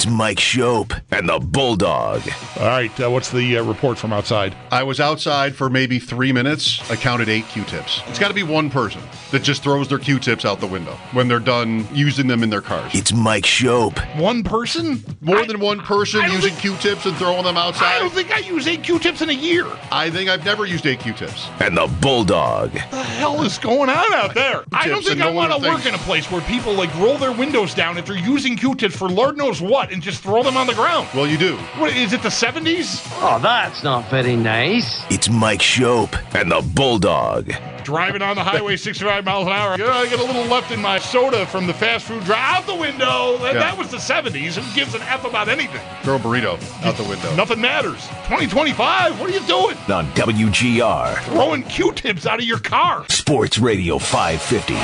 It's Mike Shope and the Bulldog. All right, what's the report from outside? I was outside for maybe 3 minutes. I counted 8 Q-tips. It's got to be one person that just throws their Q-tips out the window when they're done using them in their cars. It's Mike Shope. One person? More than one person using Q-tips and throwing them outside? I don't think I use 8 Q-tips in a year. I think I've never used 8 Q-tips. And the Bulldog. What the hell is going on out there? I don't think I want to work in a place where people like roll their windows down if they're using Q-tips for Lord knows what and just throw them on the ground. Well, you do. What, is it the 70s? Oh, that's not very nice. It's Mike Shope and the Bulldog. Driving on the highway 65 miles an hour. I get a little left in my soda from the fast food drive out the window. That was the 70s. Who gives an F about anything? Throw a burrito out the window. Nothing matters. 2025, what are you doing? On WGR. Throwing Q-tips out of your car. Sports Radio 550.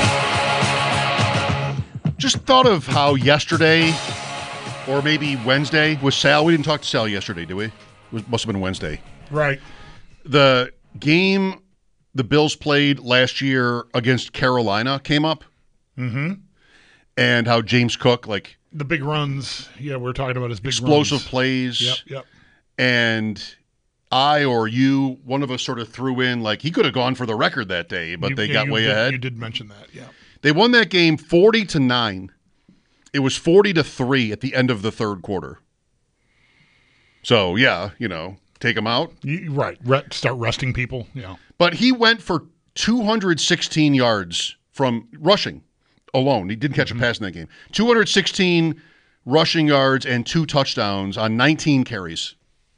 Just thought of how yesterday, or maybe Wednesday, was Sal. We didn't talk to Sal yesterday, did we? It must have been Wednesday. Right. The game the Bills played last year against Carolina came up. Mm-hmm. And how James Cook, the big runs. Yeah, we're talking about his big explosive runs. plays. Yep. And I or you, one of us sort of threw in, he could have gone for the record that day, but they got way ahead. You did mention that, yeah. They won that game 40-9. It was 40-3 at the end of the third quarter. So, yeah, take them out. Right. Start resting people, yeah. But he went for 216 yards from rushing alone. He didn't catch a pass in that game. 216 rushing yards and 2 touchdowns on 19 carries.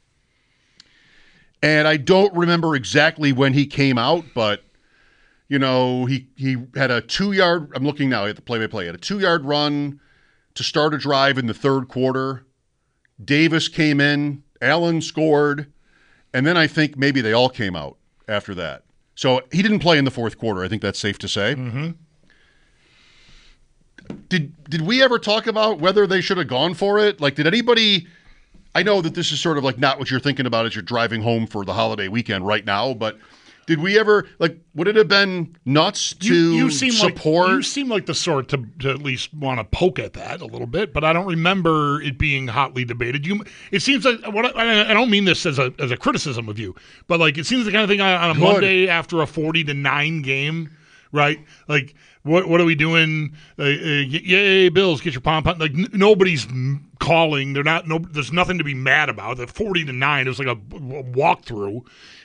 And I don't remember exactly when he came out, but, he had a 2-yard, I'm looking now at the play-by-play, had a 2-yard run to start a drive in the third quarter. Davis came in, Allen scored, and then I think maybe they all came out after that. So he didn't play in the fourth quarter. I think that's safe to say. Mm-hmm. Did we ever talk about whether they should have gone for it? Did anybody – I know that this is sort of not what you're thinking about as you're driving home for the holiday weekend right now, but did we ever – would it have been nuts to support – You seem like the sort to at least want to poke at that a little bit, but I don't remember it being hotly debated. It seems like – I don't mean this as a criticism of you, but it seems the kind of thing on a Monday after a 40-9 game, right? What are we doing? Yay, Bills, get your pom-pom. Nobody's calling. There's nothing to be mad about. The 40-9, it was like a walkthrough.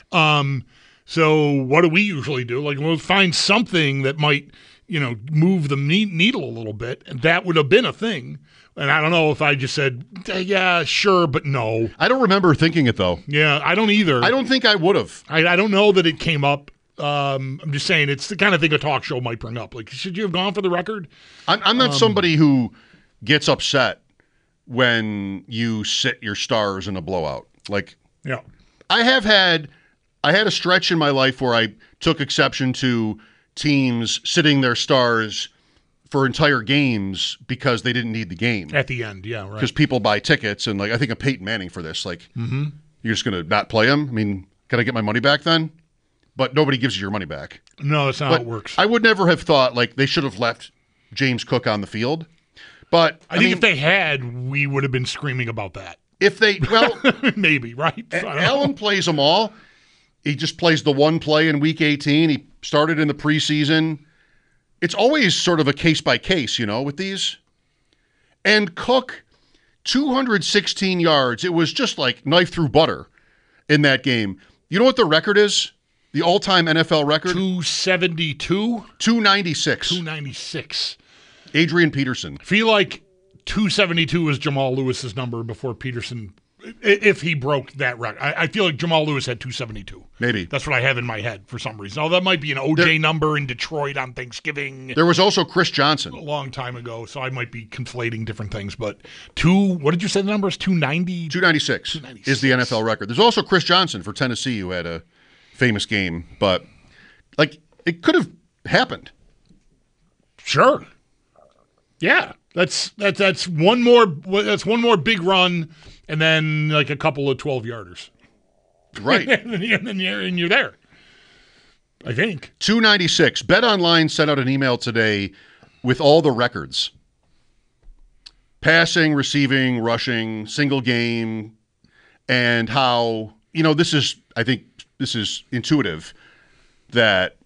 So what do we usually do? We'll find something that might, move the needle a little bit. And that would have been a thing. And I don't know if I just said, yeah, sure, but no. I don't remember thinking it, though. Yeah, I don't either. I don't think I would have. I don't know that it came up. I'm just saying it's the kind of thing a talk show might bring up. Should you have gone for the record? I'm not somebody who gets upset when you sit your stars in a blowout. Yeah, I had a stretch in my life where I took exception to teams sitting their stars for entire games because they didn't need the game at the end. Yeah, right. Because people buy tickets, and I think of Peyton Manning for this. You're just going to not play him? I mean, can I get my money back then? But nobody gives you your money back. No, that's not how it works. I would never have thought they should have left James Cook on the field. But I think if they had, we would have been screaming about that. If they, maybe, right? Allen plays them all. He just plays the one play in Week 18. He started in the preseason. It's always sort of a case by case, with these. And Cook, 216 yards. It was just knife through butter in that game. You know what the record is? The all-time NFL record? 272? 296. 296. Adrian Peterson. I feel like 272 was Jamal Lewis's number before Peterson, if he broke that record. I feel like Jamal Lewis had 272. Maybe. That's what I have in my head for some reason. Oh, that might be an OJ number in Detroit on Thanksgiving. There was also Chris Johnson. A long time ago, so I might be conflating different things. But what did you say the number is? 290? 296 is the NFL record. There's also Chris Johnson for Tennessee who had a famous game, but it could have happened. Sure. Yeah. That's one more big run and then a couple of 12-yarders. Right. and you're there. I think. 296. BetOnline sent out an email today with all the records. Passing, receiving, rushing, single game, and how, I think this is intuitive, that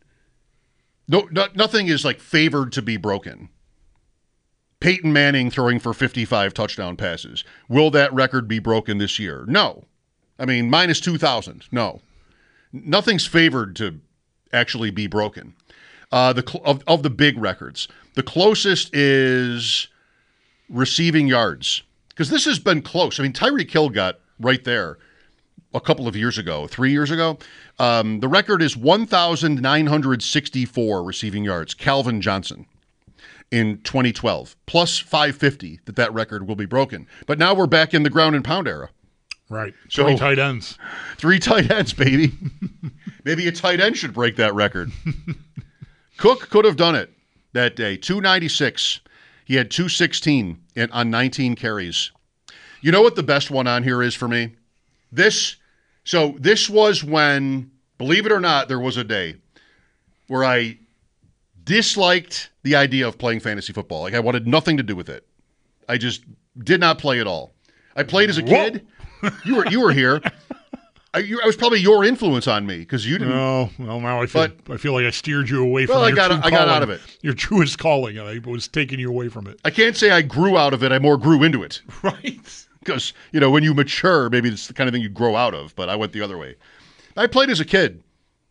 nothing is like favored to be broken. Peyton Manning throwing for 55 touchdown passes. Will that record be broken this year? No. I mean, minus 2,000. No. Nothing's favored to actually be broken. Of the big records, the closest is receiving yards, because this has been close. I mean, Tyreek Hill got right there a couple of years ago, 3 years ago. The record is 1,964 receiving yards. Calvin Johnson in 2012, plus 550 that record will be broken. But now we're back in the ground and pound era. Right. So, 3 tight ends. 3 tight ends, baby. Maybe a tight end should break that record. Cook could have done it that day. 296. He had 216 on 19 carries. You know what the best one on here is for me? This was when, believe it or not, there was a day where I disliked the idea of playing fantasy football. Like, I wanted nothing to do with it. I just did not play at all. I played as a kid. You were here. I was probably your influence on me because you didn't. Oh, well, now I feel like I steered you away from your true calling. I got out of it. Your truest calling, and I was taking you away from it. I can't say I grew out of it. I more grew into it. Right. Because, when you mature, maybe it's the kind of thing you grow out of, but I went the other way. I played as a kid.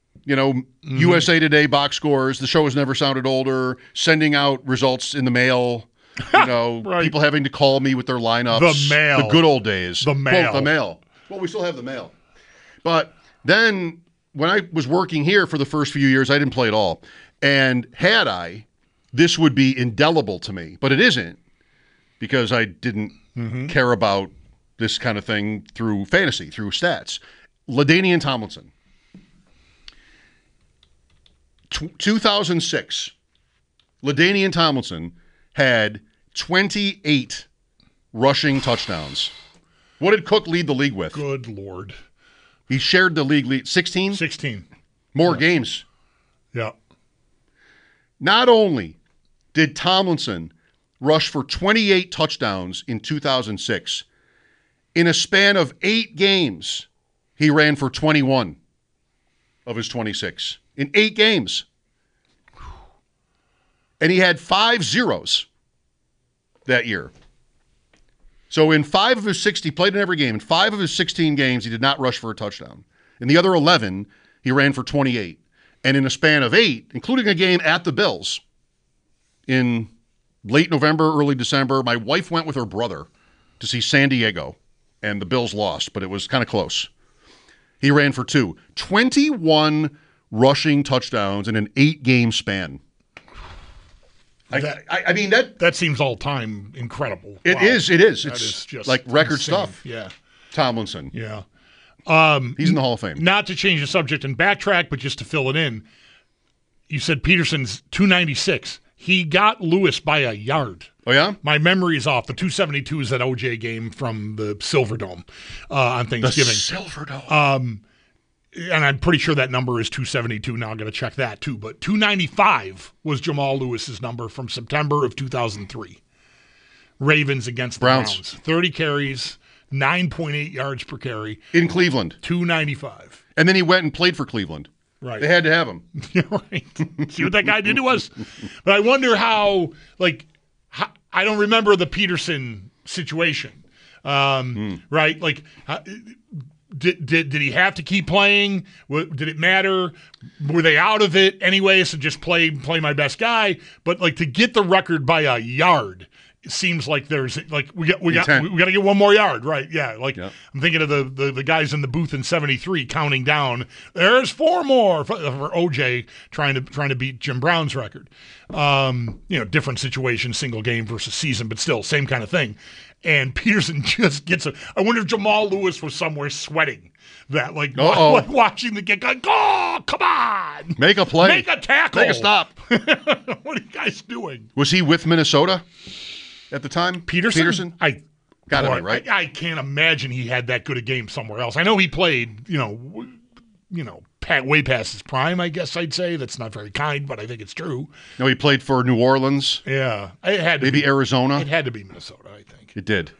USA Today box scores. The show has never sounded older. Sending out results in the mail. Right. People having to call me with their lineups. The mail. The good old days. The mail. Quote, the mail. Well, we still have the mail. But then when I was working here for the first few years, I didn't play at all. And had I, this would be indelible to me. But it isn't, because I didn't care about this kind of thing through fantasy, through stats. LaDainian Tomlinson. 2006. LaDainian Tomlinson had 28 rushing touchdowns. What did Cook lead the league with? Good Lord. He shared the league lead. 16? 16. More games. Yeah. Not only did Tomlinson rush for 28 touchdowns in 2006, in a span of 8 games, he ran for 21 of his 26. In 8 games. And he had 5 zeros that year. So in 5 of his 60, he played in every game. In 5 of his 16 games, he did not rush for a touchdown. In the other 11, he ran for 28. And in a span of 8, including a game at the Bills, in late November, early December, my wife went with her brother to see San Diego, and the Bills lost, but it was kind of close. He ran for 2. 21 rushing touchdowns in an 8-game span. I mean, that seems all-time incredible. It Wow. is. That it's is just like record insane. stuff. Yeah. Tomlinson. Yeah. He's in the Hall of Fame. Not to change the subject and backtrack, but just to fill it in, you said Peterson's 296. He got Lewis by a yard. Oh, yeah? My memory is off. The 272 is that OJ game from the Silverdome on Thanksgiving. The Silverdome. And I'm pretty sure that number is 272. Now I'm going to check that too. But 295 was Jamal Lewis's number from September of 2003. Ravens against the Browns. 30 carries, 9.8 yards per carry. In Cleveland. 295. And then he went and played for Cleveland. Right. They had to have him. Right. See what that guy did to us? But I wonder how I don't remember the Peterson situation. Right? Like, did he have to keep playing? Did it matter? Were they out of it anyway? So just play my best guy. But to get the record by a yard, it seems like there's we got to get one more yard, right? Yeah. Yep. I'm thinking of the guys in the booth in '73 counting down. There's 4 more for OJ trying to beat Jim Brown's record. Different situation, single game versus season, but still same kind of thing. And Peterson just gets it. I wonder if Jamal Lewis was somewhere sweating that, watching the game. Oh, come on! Make a play. Make a tackle. Make a stop. What are you guys doing? Was he with Minnesota at the time? Peterson? Got to be, right? I can't imagine he had that good a game somewhere else. I know he played, way past his prime, I guess I'd say. That's not very kind, but I think it's true. No, he played for New Orleans. Yeah. It had to Maybe be, Arizona. It had to be Minnesota, I think. It did.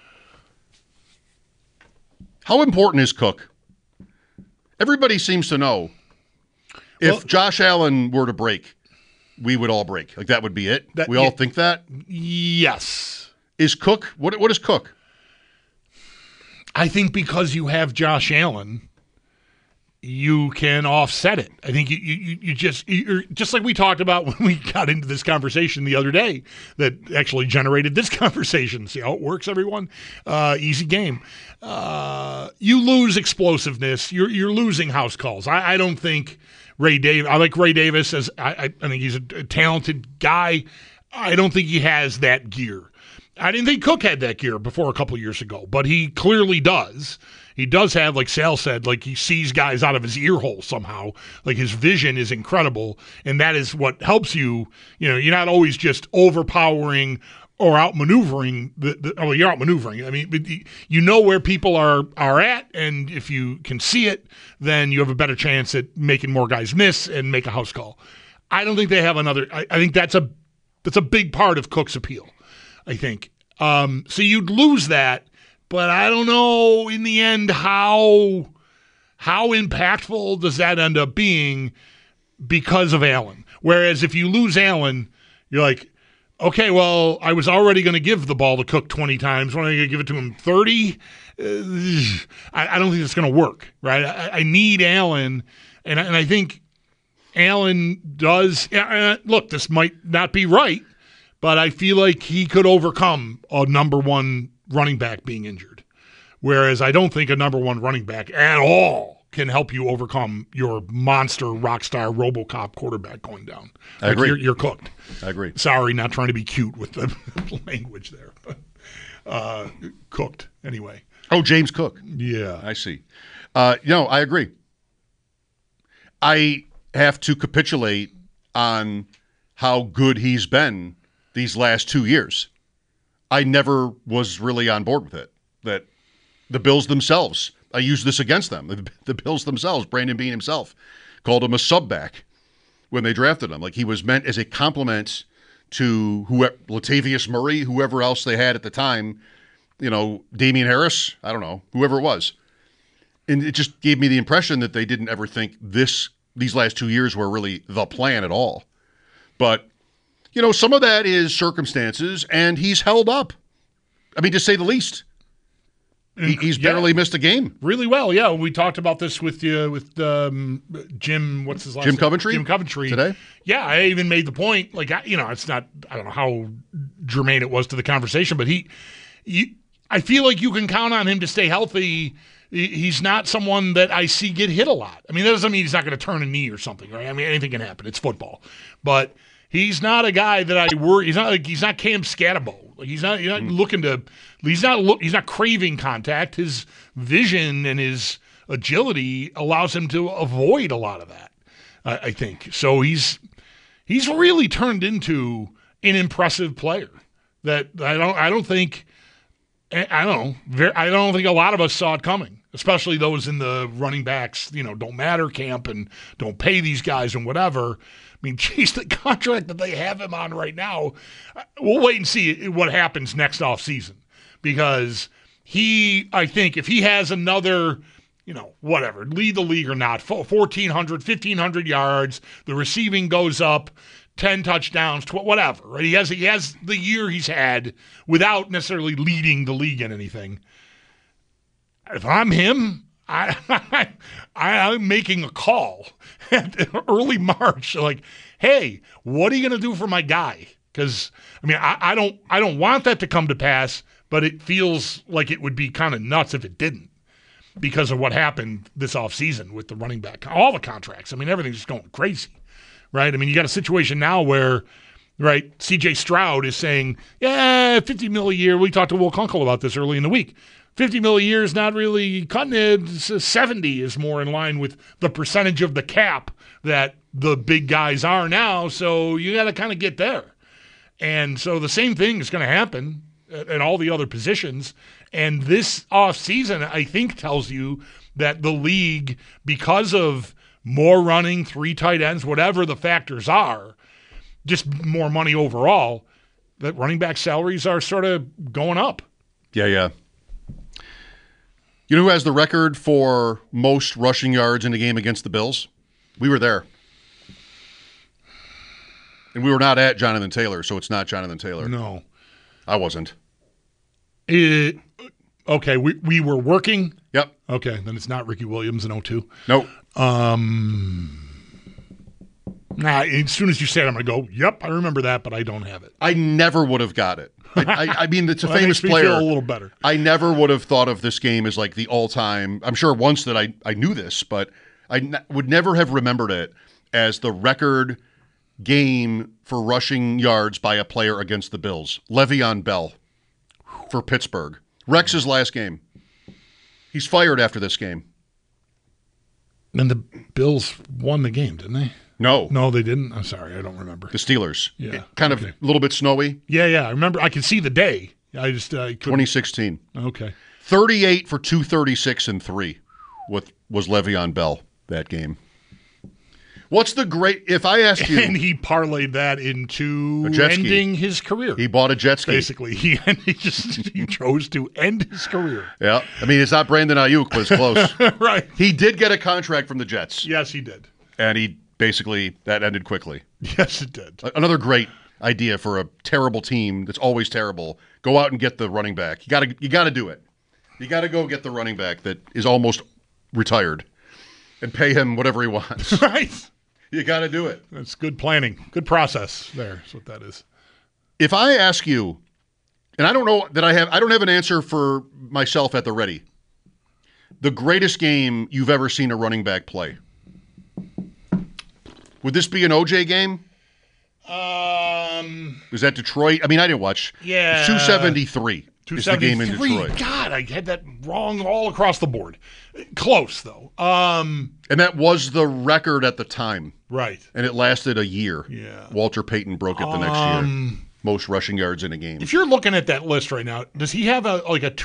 How important is Cook? Everybody seems to know. If Josh Allen were to break, we would all break. Like, that would be it. We all think that? Yes. Is Cook, what is Cook? I think because you have Josh Allen, you can offset it. I think you're just like we talked about when we got into this conversation the other day that actually generated this conversation. See how it works, everyone? Easy game. You lose explosiveness. You're losing house calls. I don't think Ray Davis. I like Ray Davis as I think he's a talented guy. I don't think he has that gear. I didn't think Cook had that gear before a couple of years ago, but he clearly does. He does have, like Sal said, like he sees guys out of his ear hole somehow. Like his vision is incredible, and that is what helps you. You know, you're not always just overpowering or outmaneuvering. You're outmaneuvering. I mean, you know where people are at, and if you can see it, then you have a better chance at making more guys miss and make a house call. I don't think they have another. I think that's a big part of Cook's appeal. I think. So you'd lose that, but I don't know in the end how impactful does that end up being because of Allen. Whereas if you lose Allen, you're like, okay, well, I was already going to give the ball to Cook 20 times. When am I going to give it to him 30? I don't think it's going to work, right? I need Allen, and I think Allen does. Look, this might not be right, but I feel like he could overcome a number one running back being injured. Whereas I don't think a number one running back at all can help you overcome your monster rock star RoboCop quarterback going down. I agree. You're cooked. I agree. Sorry, not trying to be cute with the language there. But cooked anyway. Oh, James Cook. Yeah. I see. I agree. I have to capitulate on how good he's been these last 2 years. I never was really on board with it. That the Bills themselves, I used this against them. The Bills themselves, Brandon Beane himself, called him a sub back when they drafted him. Like he was meant as a compliment to Latavius Murray, whoever else they had at the time, Damian Harris, I don't know, whoever it was. And it just gave me the impression that they didn't ever think these last 2 years were really the plan at all. But some of that is circumstances, and he's held up. I mean, to say the least. He's barely missed a game. Really well, yeah. We talked about this with Jim, what's his last name? Coventry? Jim Coventry. Today? Yeah, I even made the point, it's not, I don't know how germane it was to the conversation, but I feel like you can count on him to stay healthy. He's not someone that I see get hit a lot. I mean, that doesn't mean he's not going to turn a knee or something, right? I mean, anything can happen. It's football. But he's not a guy that I worry. He's not Cam Scatterbo. Like he's not looking to. He's not craving contact. His vision and his agility allows him to avoid a lot of that. I think so. He's really turned into an impressive player that I don't think a lot of us saw it coming. Especially those in the running backs, don't matter camp and don't pay these guys and whatever. I mean, geez, the contract that they have him on right now, we'll wait and see what happens next offseason. Because I think if he has another, whatever, lead the league or not, 1,400, 1,500 yards, the receiving goes up, 10 touchdowns, whatever, right? He has the year he's had without necessarily leading the league in anything. If I'm him, I'm making a call early March. Like, hey, what are you going to do for my guy? Because I don't want that to come to pass, but it feels like it would be kind of nuts if it didn't, because of what happened this offseason with the running back, all the contracts. I mean, everything's just going crazy, right? I mean, you got a situation now where, right, C.J. Stroud is saying, yeah, $50 million a year. We talked to Will Kunkel about this early in the week. $50 million a year is not really cutting it. 70 is more in line with the percentage of the cap that the big guys are now. So you got to kind of get there. And so the same thing is going to happen at all the other positions. And this offseason, I think, tells you that the league, because of more running, 3 tight ends, whatever the factors are, just more money overall, that running back salaries are sort of going up. Yeah. You know who has the record for most rushing yards in a game against the Bills? We were there. And we were not at Jonathan Taylor, so it's not Jonathan Taylor. No. I wasn't. Okay, we were working. Yep. Okay, then it's not Ricky Williams in 02. Nope. As soon as you say it, I'm going to go, yep, I remember that, but I don't have it. I never would have got it. I mean, it's a Well, that famous makes me player. feel a little better. I never would have thought of this game as like the all-time. I'm sure once that I knew this, but would never have remembered it as the record game for rushing yards by a player against the Bills. Le'Veon Bell for Pittsburgh. Rex's last game. He's fired after this game. And the Bills won the game, didn't they? No. No, they didn't. I'm sorry, I don't remember. The Steelers. Yeah. Kind of a little bit snowy. Yeah, I remember. I can see the day. I just couldn't. 2016. Okay. 38 for 236 and 3 was Le'Veon Bell that game. What's the great, if I ask you. And he parlayed that into A jet ski. ending his career. He bought a jet ski. Basically, he chose to end his career. Yeah. I mean, it's not Brandon Ayuk, but it's close. Right. He did get a contract from the Jets. Yes, he did. And he basically, that ended quickly. Yes, it did. Another great idea for a terrible team that's always terrible. Go out and get the running back. You got to do it. You got to go get the running back that is almost retired and pay him whatever he wants. Right. You got to do it. That's good planning. Good process there. That's what that is. If I ask you, and I don't know that I don't have an answer for myself at the ready. The greatest game you've ever seen a running back play. Would this be an OJ game? Was that Detroit? I mean, I didn't watch. Yeah. 273 is the game in Detroit. God, I had that wrong all across the board. Close, though. And that was the record at the time. Right. And it lasted a year. Yeah. Walter Payton broke it the next year. Most rushing yards in a game. If you're looking at that list right now, does he have a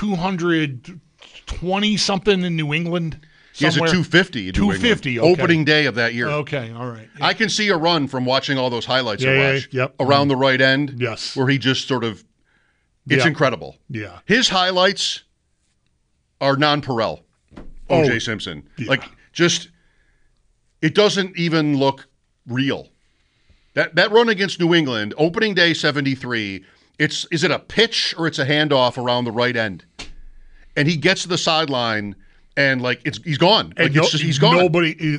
220 something in New England? He has a somewhere? 250 in New England. 250, okay. Opening day of that year. Okay, all right. I can see a run from watching all those highlights I Yeah, watched yep. around the right end. Yes. Where he just sort of, it's Yeah. incredible. Yeah. His highlights are non-Perel, O.J. Simpson. Yeah. Like, just, it doesn't even look real. That run against New England, opening day 73, is it a pitch or it's a handoff around the right end? And he gets to the sideline and he's gone. Like, he's gone.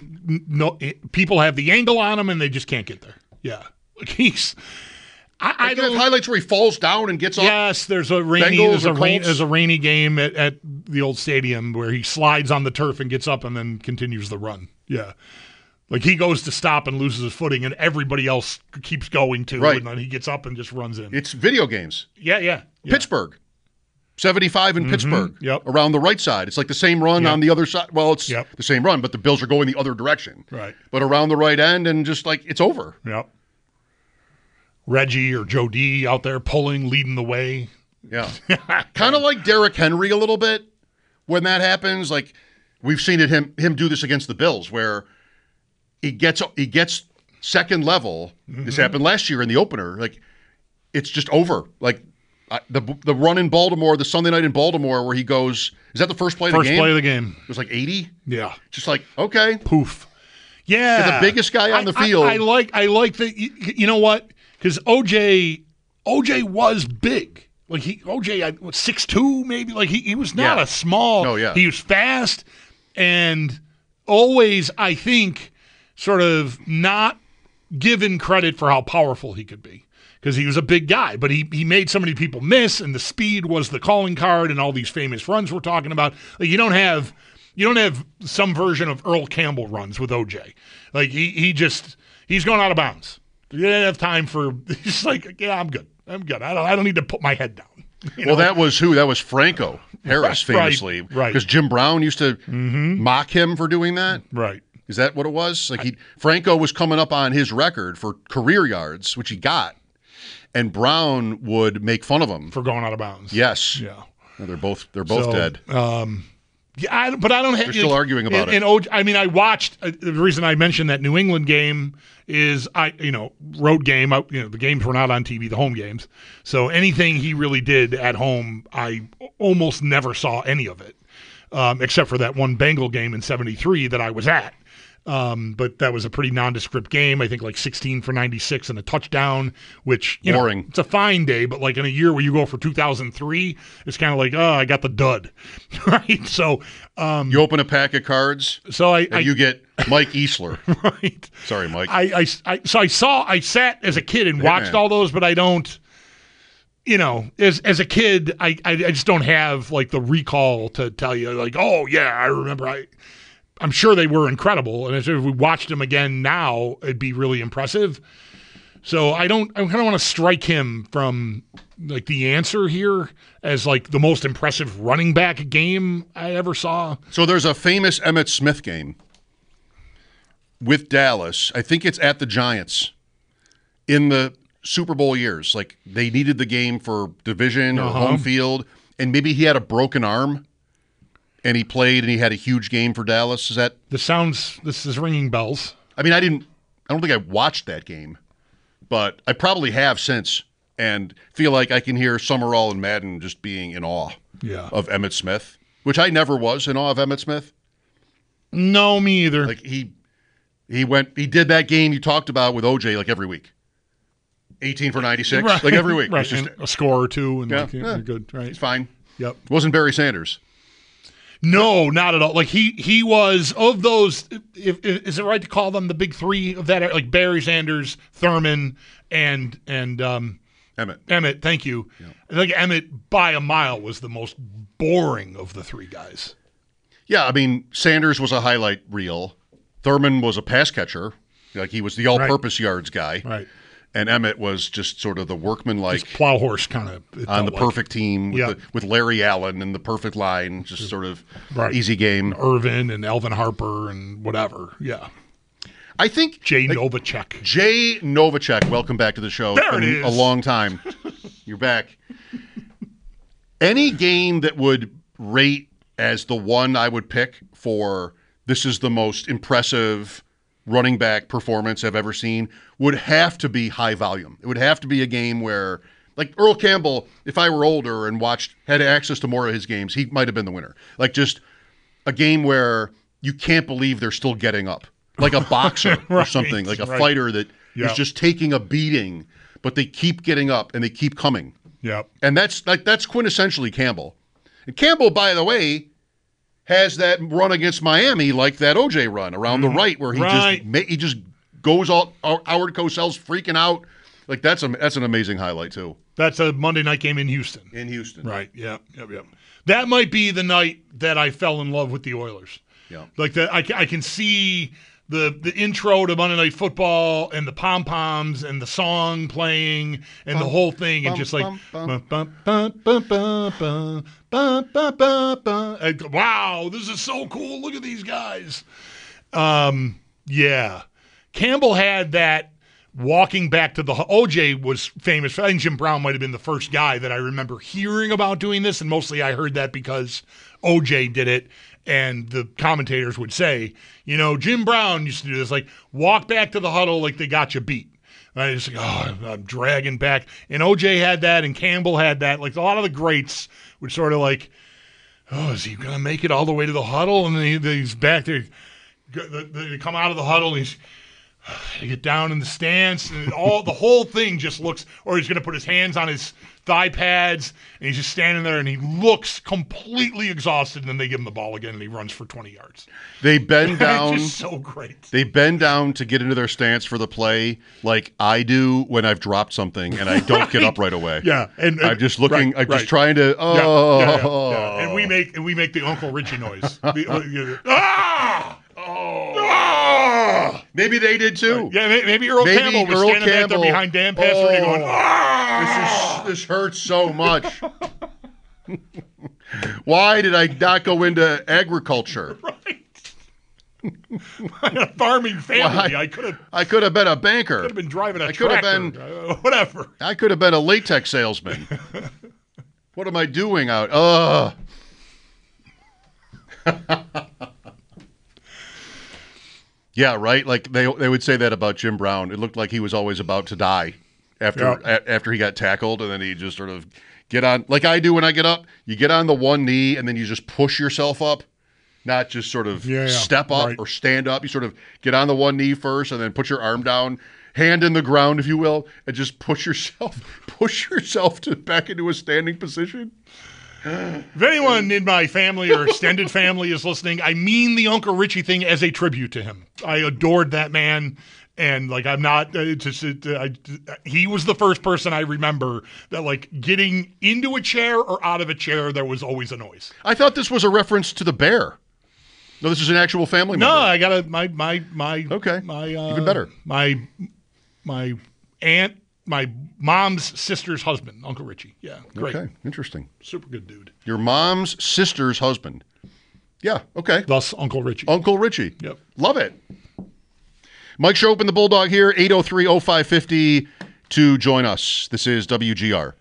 People have the angle on him and they just can't get there. Yeah. Like I have highlights where he falls down and gets up. Yes, there's a rainy game at the old stadium where he slides on the turf and gets up and then continues the run. Yeah. Like he goes to stop and loses his footing and everybody else keeps going too. Right. And then he gets up and just runs in. It's video games. Yeah. Pittsburgh. 75 in Pittsburgh. Yep. Around the right side. It's like the same run on the other side. Well, it's the same run, but the Bills are going the other direction. Right. But around the right end and just it's over. Yep. Reggie or Joe D out there leading the way. Yeah. Kind of like Derrick Henry a little bit when that happens. Like we've seen him do this against the Bills where he gets second level. Mm-hmm. This happened last year in the opener. Like it's just over. Like the run in Baltimore, the Sunday night in Baltimore where he goes, is that the first play of the game? First play of the game. It was like 80? Yeah. Just like, okay. Poof. Yeah. The biggest guy on the field. I like that. You know what? Because OJ was big. Like OJ 6'2", maybe. Like he was not a small. No, yeah. He was fast and always, I think, sort of not given credit for how powerful he could be. Because he was a big guy, but he made so many people miss, and the speed was the calling card, and all these famous runs we're talking about. Like you don't have some version of Earl Campbell runs with OJ. Like he's going out of bounds. You didn't have time for. He's like, yeah, I'm good. I don't need to put my head down. That was who? That was Franco Harris, famously. Right. Because Jim Brown used to mock him for doing that. Right. Is that what it was? Like Franco was coming up on his record for career yards, which he got, and Brown would make fun of him For going out of bounds. Yes. Yeah. No, they're both dead. Yeah, but I don't have. They're still arguing about it. And I mean, I watched. The reason I mentioned that New England game is road game. The games were not on TV, the home games. So anything he really did at home, I almost never saw any of it, except for that one Bengal game in '73 that I was at. But that was a pretty nondescript game. I think like 16 for 96 and a touchdown, which, boring. It's a fine day, but like in a year where you go for 2003, it's kind of like, oh, I got the dud, right? So, you open a pack of cards, so you get Mike Easler. right. Sorry, Mike. I sat as a kid and watched all those, but I don't, as a kid, I just don't have like the recall to tell you like, oh yeah, I remember I'm sure they were incredible, and if we watched them again now, it'd be really impressive. So I kind of want to strike him from like the answer here as like the most impressive running back game I ever saw. So there's a famous Emmitt Smith game with Dallas. I think it's at the Giants in the Super Bowl years. Like they needed the game for division or home field, and maybe he had a broken arm. And he played, and he had a huge game for Dallas. Is that? This is ringing bells. I mean, I don't think I watched that game, but I probably have since, and feel like I can hear Summerall and Madden just being in awe of Emmitt Smith, which I never was in awe of Emmitt Smith. No, me either. Like he did that game you talked about with OJ like every week. 18 for 96, right. like every week. Right. Just, and a score or two, and you're good, right? It's fine. Yep. It wasn't Barry Sanders. No, not at all. Like he was of those. Is it right to call them the big three of that? Like Barry Sanders, Thurman, and Emmitt. Emmitt, thank you. Yeah. I think Emmitt by a mile was the most boring of the three guys. Yeah, I mean Sanders was a highlight reel. Thurman was a pass catcher. Like he was the all-purpose yards guy. Right. And Emmitt was just sort of the workmanlike plow horse kind of on the perfect team with Larry Allen and the perfect line, just sort of easy game. Irvin and Alvin Harper and whatever. Yeah. I think Jay Novacek. Jay Novacek, welcome back to the show. There it is. A long time. You're back. Any game that would rate as the one I would pick for this is the most impressive running back performance I've ever seen would have to be high volume. It would have to be a game where, like Earl Campbell, if I were older and had access to more of his games, he might have been the winner. Like just a game where you can't believe they're still getting up. Like a boxer or something, like a fighter that is just taking a beating, but they keep getting up and they keep coming. Yep. And that's quintessentially Campbell. And Campbell, by the way, has that run against Miami like that OJ run around the right where he just goes all Howard Cosell's freaking out. Like that's an amazing highlight too. That's a Monday night game in Houston. Right. Yep. That might be the night that I fell in love with the Oilers. Yeah. Like that I can see the intro to Monday Night Football and the pom-poms and the song playing and the whole thing and just like wow, this is so cool. Look at these guys. Yeah. Campbell had that walking back to the OJ was famous. I think Jim Brown might have been the first guy that I remember hearing about doing this, and mostly I heard that because OJ did it. And the commentators would say, Jim Brown used to do this, like walk back to the huddle like they got you beat. And I just like, I'm dragging back. And OJ had that, and Campbell had that. Like a lot of the greats would sort of like, is he going to make it all the way to the huddle? And then he's back there. They come out of the huddle, and they get down in the stance, and the whole thing just looks, or he's going to put his hands on his thigh pads, and he's just standing there, and he looks completely exhausted, and then they give him the ball again, and he runs for 20 yards. They bend down. It's just so great. They bend down to get into their stance for the play like I do when I've dropped something, and I don't get up right away. Yeah. And I'm just looking, I'm just trying to, Yeah. And we make the Uncle Richie noise. Maybe they did too. Yeah, maybe Earl Campbell was standing back there behind Dan Pastor and going, this hurts so much. Why did I not go into agriculture? Right. A farming family. I could have been a banker. Could have been driving a tractor. Whatever. I could have been a latex salesman. What am I doing out? Yeah, right. Like they would say that about Jim Brown. It looked like he was always about to die after he got tackled, and then he just sort of get on, like I do when I get up. You get on the one knee, and then you just push yourself up, not just sort of step up or stand up. You sort of get on the one knee first, and then put your arm down, hand in the ground, if you will, and just push yourself back into a standing position. If anyone in my family or extended family is listening, I mean the Uncle Richie thing as a tribute to him. I adored that man, and like I'm not. He was the first person I remember that like getting into a chair or out of a chair, there was always a noise. I thought this was a reference to the bear. No, this is an actual family member. No, I got my okay. My even better. My aunt. My mom's sister's husband, Uncle Richie. Yeah, great. Okay, interesting. Super good dude. Your mom's sister's husband. Yeah, okay. Thus, Uncle Richie. Uncle Richie. Yep. Love it. Mike Schopp and the Bulldog here, 803-0550 to join us. This is WGR.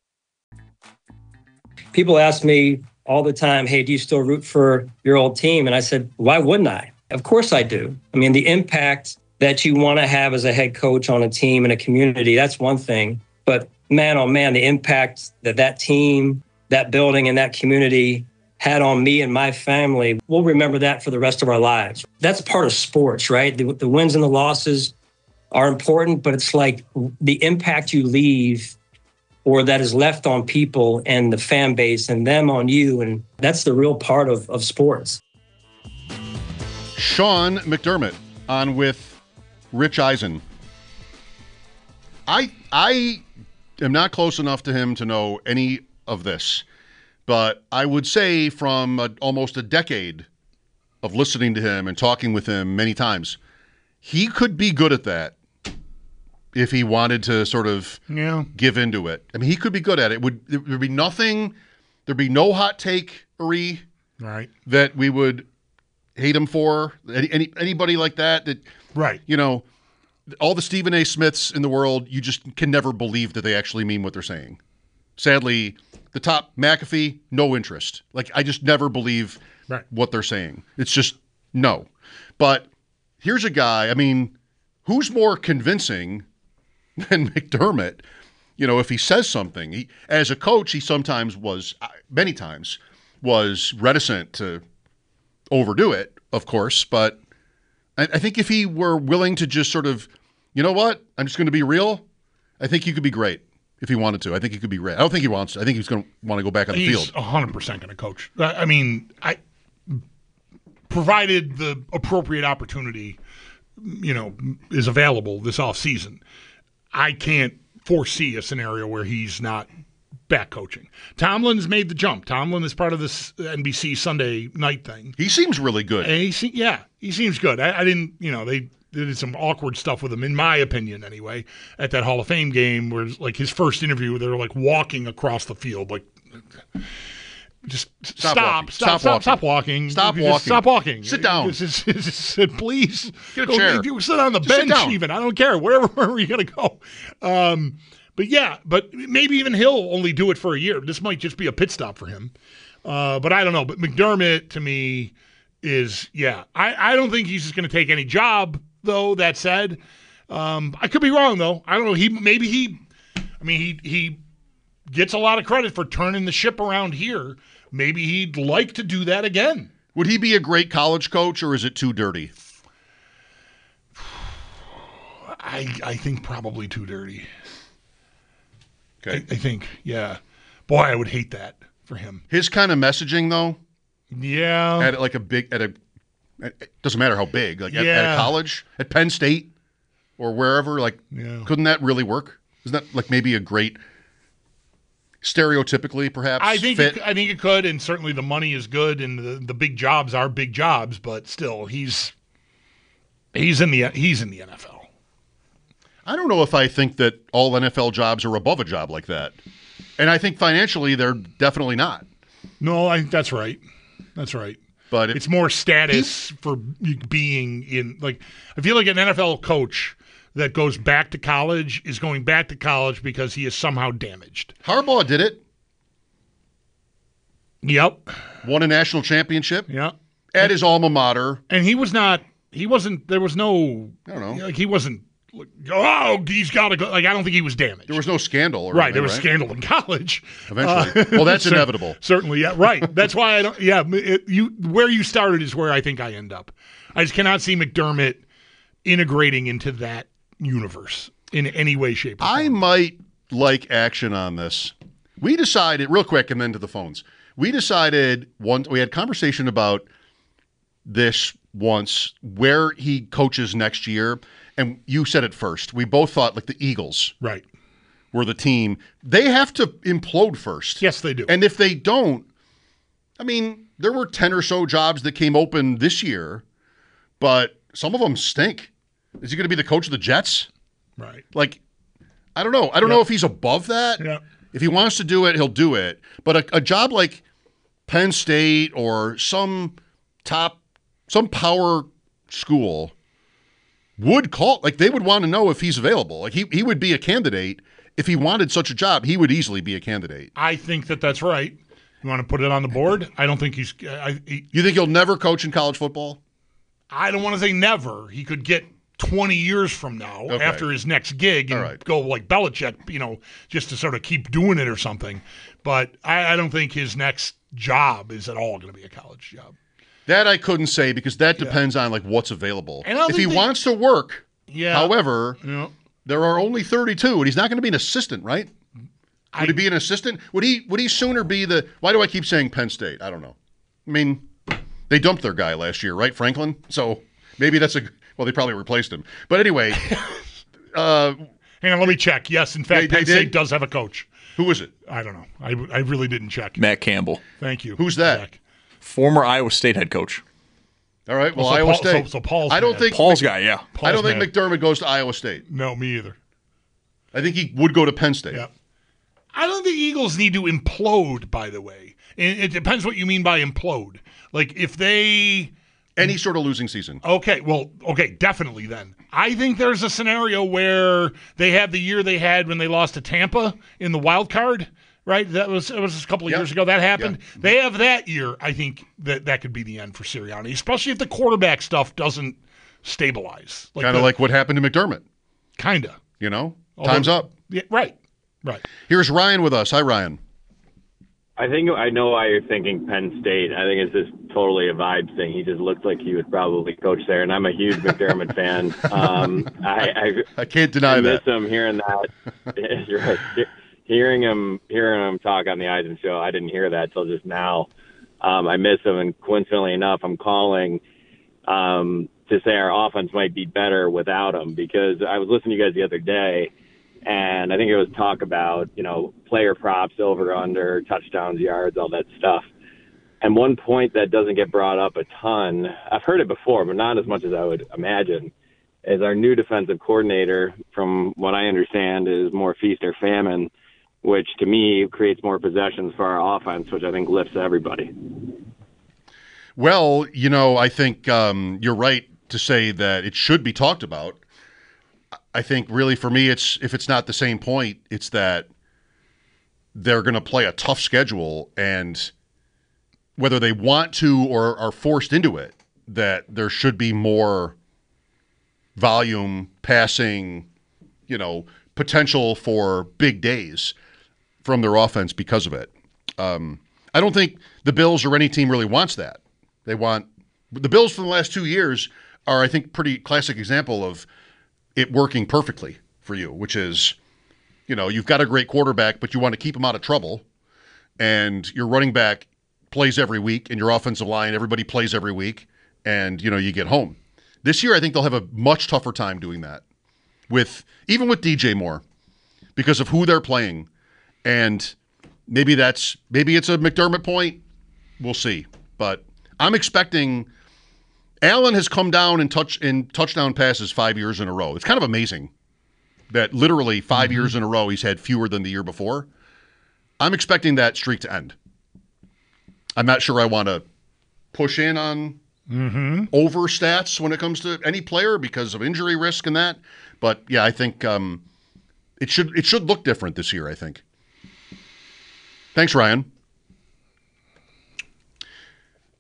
People ask me all the time, hey, do you still root for your old team? And I said, why wouldn't I? Of course I do. I mean, the impact that you want to have as a head coach on a team and a community, that's one thing. But man, oh man, the impact that team, that building, and that community had on me and my family, we'll remember that for the rest of our lives. That's part of sports, right? The wins and the losses are important, but it's like the impact you leave or that is left on people and the fan base and them on you, and that's the real part of sports. Sean McDermott on with Rich Eisen. I am not close enough to him to know any of this, but I would say from almost a decade of listening to him and talking with him many times, he could be good at that if he wanted to sort of give into it. I mean, he could be good at it. There'd be nothing, there'd be no hot take-ery that we would hate him for. Anybody like that. Right. You know, all the Stephen A. Smiths in the world, you just can never believe that they actually mean what they're saying. Sadly, the top, McAfee, no interest. Like, I just never believe what they're saying. It's just, no. But here's a guy, I mean, who's more convincing than McDermott? You know, if he says something. As a coach, he sometimes was, many times, was reticent to overdo it, of course, but I think if he were willing to just sort of, you know what, I'm just going to be real, I think he could be great if he wanted to. I think he could be great. I don't think he wants to. I think he's going to want to go back on the field. He's 100% going to coach. I mean, provided the appropriate opportunity, you know, is available this offseason, I can't foresee a scenario where he's not back coaching. Tomlin's made the jump. Tomlin is part of this NBC Sunday night thing. He seems really good. And he seems good. I didn't, you know, they did some awkward stuff with him, in my opinion anyway, at that Hall of Fame game where, like, his first interview, they were, like, walking across the field. Like, just stop walking. Sit down. Please. Get a chair. Sit on the bench even. I don't care. Wherever you're going to go. But maybe even he'll only do it for a year. This might just be a pit stop for him. But I don't know. But McDermott, to me, is, I don't think he's just going to take any job, though, that said. I could be wrong, though. I don't know. He gets a lot of credit for turning the ship around here. Maybe he'd like to do that again. Would he be a great college coach, or is it too dirty? I think probably too dirty. Okay. I think, yeah. Boy, I would hate that for him. His kind of messaging, though? Yeah. It doesn't matter how big. Like at a college, at Penn State, or wherever, couldn't that really work? Isn't that like maybe a great, stereotypically perhaps, I think fit? I think it could, and certainly the money is good, and the big jobs are big jobs, but still, he's in the NFL. I don't know if I think that all NFL jobs are above a job like that. And I think financially they're definitely not. No, I think that's right. That's right. But it's more status for being in, like, I feel like an NFL coach that goes back to college is going back to college because he is somehow damaged. Harbaugh did it. Yep. Won a national championship Yep. at his alma mater. And he wasn't, there was no, I don't know. like, he wasn't, like, oh, he's got to go. Like, I don't think he was damaged. There was no scandal. Or right. anything, There was scandal in college. Eventually. Well, that's inevitable. Certainly. Yeah. Right. That's why I don't, yeah. Where you started is where I think I end up. I just cannot see McDermott integrating into that universe in any way, shape, or form. I might like action on this. We decided, real quick, and then to the phones. We decided we had conversation about this once, where he coaches next year, and you said it first. We both thought like the Eagles Right. were the team. They have to implode first. Yes, they do. And if they don't, I mean, there were 10 or so jobs that came open this year, but some of them stink. Is he going to be the coach of the Jets? Right. Like, I don't know. I don't know if he's above that. Yeah. If he wants to do it, he'll do it. But a job like Penn State or some power school would call, like they would want to know if he's available. Like he would be a candidate. If he wanted such a job, he would easily be a candidate. I think that's right. You want to put it on the board? I don't think he's. You think he'll never coach in college football? I don't want to say never. He could get 20 years from now after his next gig and go like Belichick, just to sort of keep doing it or something. But I don't think his next job is at all going to be a college job. That I couldn't say because that depends on like what's available. And if he wants to work, however, Yeah. there are only 32, and he's not going to be an assistant, right? Would he be an assistant? Would he sooner be the? Why do I keep saying Penn State? I don't know. I mean, they dumped their guy last year, right, Franklin? So maybe that's well, they probably replaced him. But anyway, hang on, let me check. Yes, in fact, Penn State does have a coach. Who is it? I don't know. I really didn't check. Matt Campbell. Thank you. Who's that? Zach. Former Iowa State head coach. All right. Well, So Iowa Paul- State. so Paul's I don't mad. think Paul's guy, yeah. I don't think mad. McDermott goes to Iowa State. No, me either. I think he would go to Penn State. Yeah. I don't think the Eagles need to implode, by the way. It depends what you mean by implode. Like, if they... Any sort of losing season. Okay, definitely then. I think there's a scenario where they have the year they had when they lost to Tampa in the wild card, right? It was a couple of years ago that happened. Yeah. They have that year. I think that could be the end for Sirianni, especially if the quarterback stuff doesn't stabilize. Kind of like what happened to McDermott. Kind of. Time's up. Yeah, right. Here's Ryan with us. Hi, Ryan. I think I know why you're thinking Penn State. I think it's just totally a vibes thing. He just looks like he would probably coach there, and I'm a huge McDermott fan. I can't deny I that. miss him hearing that. You're right. Hearing him talk on the Eisen show, I didn't hear that till just now. I miss him, and coincidentally enough, I'm calling to say our offense might be better without him, because I was listening to you guys the other day, and I think it was talk about, player props, over, under, touchdowns, yards, all that stuff. And one point that doesn't get brought up a ton, I've heard it before, but not as much as I would imagine, is our new defensive coordinator, from what I understand, is more feast or famine, which to me creates more possessions for our offense, which I think lifts everybody. Well, I think you're right to say that it should be talked about. I think really for me, if it's not the same point, it's that they're going to play a tough schedule, and whether they want to or are forced into it, that there should be more volume, passing, potential for big days from their offense because of it. I don't think the Bills or any team really wants that. The Bills for the last 2 years are, I think, pretty classic example of it working perfectly for you, which is, you've got a great quarterback, but you want to keep him out of trouble, and your running back plays every week, and your offensive line, everybody plays every week, and, you get home. This year, I think they'll have a much tougher time doing that, even with DJ Moore, because of who they're playing, and maybe it's a McDermott point. We'll see, but I'm expecting. Allen has come down in touchdown passes 5 years in a row. It's kind of amazing that literally 5 years in a row he's had fewer than the year before. I'm expecting that streak to end. I'm not sure I want to push in on over stats when it comes to any player because of injury risk and that. But yeah, I think it should look different this year, I think. Thanks, Ryan.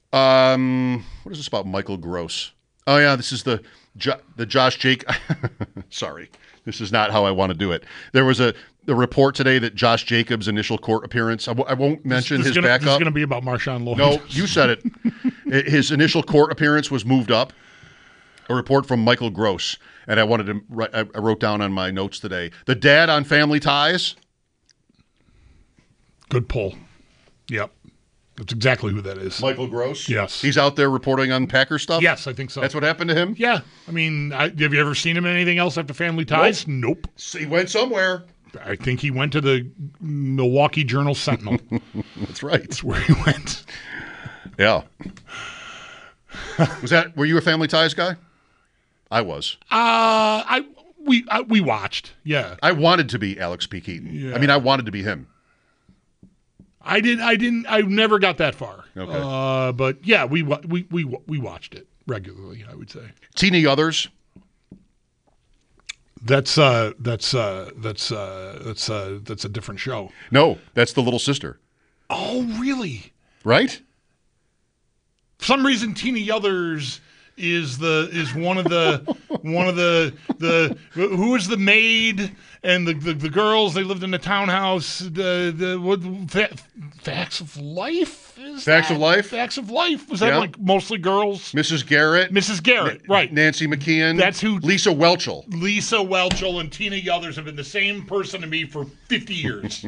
What is this about Michael Gross? Oh yeah, this is the Josh Jake. Sorry, this is not how I want to do it. There was a report today that Josh Jacobs' initial court appearance. I won't mention his backup. This is going to be about Marshawn Lloyd. No, you said it. His initial court appearance was moved up. A report from Michael Gross, and I wrote down on my notes today. The dad on Family Ties. Good pull. Yep. That's exactly who that is. Michael Gross? Yes. He's out there reporting on Packer stuff? Yes, I think so. That's what happened to him? Yeah. I mean, have you ever seen him in anything else after Family Ties? Nope. He went somewhere. I think he went to the Milwaukee Journal-Sentinel. That's right. That's where he went. Yeah. Were you a Family Ties guy? I was. We watched. Yeah. I wanted to be Alex P. Keaton. Yeah. I mean, I wanted to be him. I never got that far. Okay. But yeah, we watched it regularly, I would say. Teeny Others. That's a different show. No, that's the little sister. Oh, really? Right? For some reason, Teeny Others is one of the who is the maid and the girls. They lived in the townhouse. Facts of Life. Facts of Life. Facts of Life. Was that Yeah. like mostly girls? Mrs. Garrett. Mrs. Garrett, right? Nancy McKeon. That's who. Lisa Welchel. Lisa Welchel and Tina Yothers have been the same person to me for 50 years.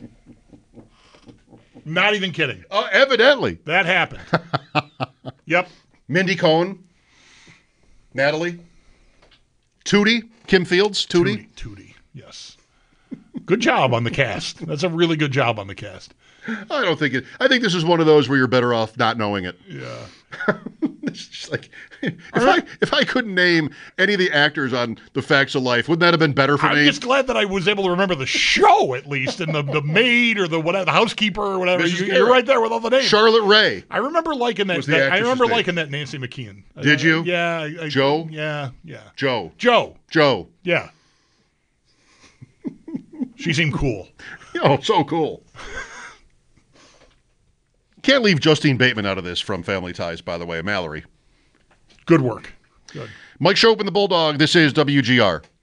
Not even kidding. Evidently. That happened. Yep. Mindy Cohn. Natalie. Tootie. Kim Fields. Tootie. Tootie. Yes. Good job on the cast. That's a really good job on the cast. I don't think it. I think this is one of those where you're better off not knowing it. Yeah. It's just like if I couldn't name any of the actors on The Facts of Life, wouldn't that have been better for me? I'm just glad that I was able to remember the show at least, and the maid or the whatever, the housekeeper or whatever. You're right there with all the names. Charlotte Ray. I remember liking that. Was the I remember actress's liking that Nancy McKeon. Did you? Yeah. Joe? Yeah. Joe. Joe. Yeah. She seemed cool. Oh, so cool. Can't leave Justine Bateman out of this from Family Ties, by the way. Mallory. Good work. Good. Mike Schopp and the Bulldog. This is WGR.